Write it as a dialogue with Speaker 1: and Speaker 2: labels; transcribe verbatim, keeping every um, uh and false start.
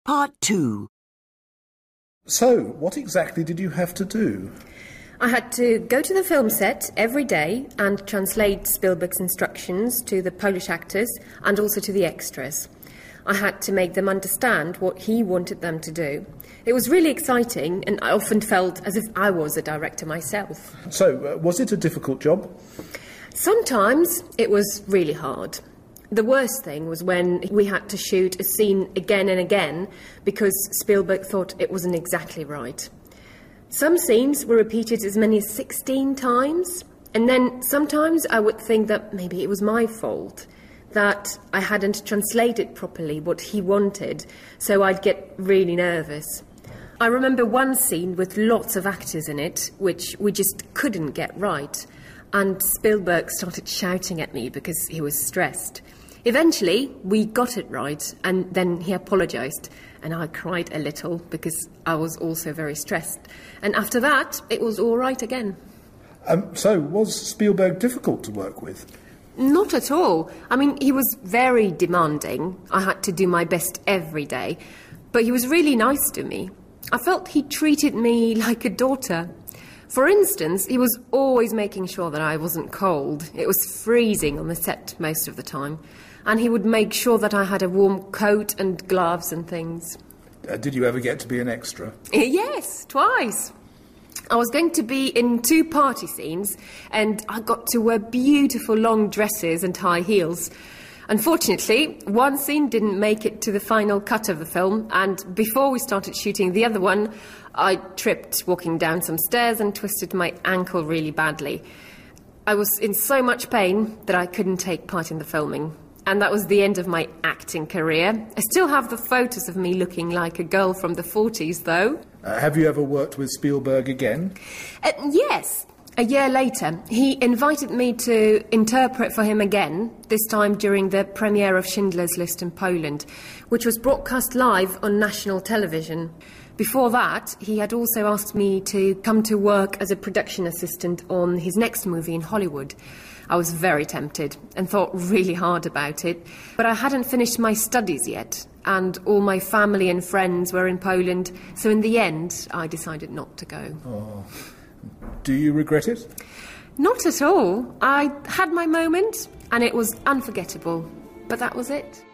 Speaker 1: Part two.
Speaker 2: So, what exactly did you have to do?
Speaker 3: I had to go to the film set every day and translate Spielberg's instructions to the Polish actors and also to the extras. I had to make them understand what he wanted them to do. It was really exciting, and I often felt as if I was a director myself.
Speaker 2: So, uh, was it a difficult job?
Speaker 3: Sometimes it was really hard. The worst thing was when we had to shoot a scene again and again because Spielberg thought it wasn't exactly right. Some scenes were repeated as many as sixteen times, and then sometimes I would think that maybe it was my fault, that I hadn't translated properly what he wanted, so I'd get really nervous. I remember one scene with lots of actors in it, which we just couldn't get right, and Spielberg started shouting at me because he was stressed. Eventually, we got it right, and then he apologised, and I cried a little because I was also very stressed. And after that, it was all right again.
Speaker 2: Um, so, was Spielberg difficult to work with?
Speaker 3: Not at all. I mean, he was very demanding. I had to do my best every day. But he was really nice to me. I felt he treated me like a daughter. For instance, he was always making sure that I wasn't cold. It was freezing on the set most of the time. And he would make sure that I had a warm coat and gloves and things.
Speaker 2: Uh, did you ever get to be an extra?
Speaker 3: Yes, twice. I was going to be in two party scenes, and I got to wear beautiful long dresses and high heels. Unfortunately, one scene didn't make it to the final cut of the film, and before we started shooting the other one, I tripped walking down some stairs and twisted my ankle really badly. I was in so much pain that I couldn't take part in the filming. And that was the end of my acting career. I still have the photos of me looking like a girl from the forties, though.
Speaker 2: Uh, have you ever worked with Spielberg again?
Speaker 3: Uh, yes. A year later, he invited me to interpret for him again, this time during the premiere of Schindler's List in Poland, which was broadcast live on national television. Before that, he had also asked me to come to work as a production assistant on his next movie in Hollywood. I was very tempted and thought really hard about it, but I hadn't finished my studies yet, and all my family and friends were in Poland, so in the end, I decided not to go.
Speaker 2: Oh. Do you regret it?
Speaker 3: Not at all. I had my moment, and it was unforgettable, but that was it.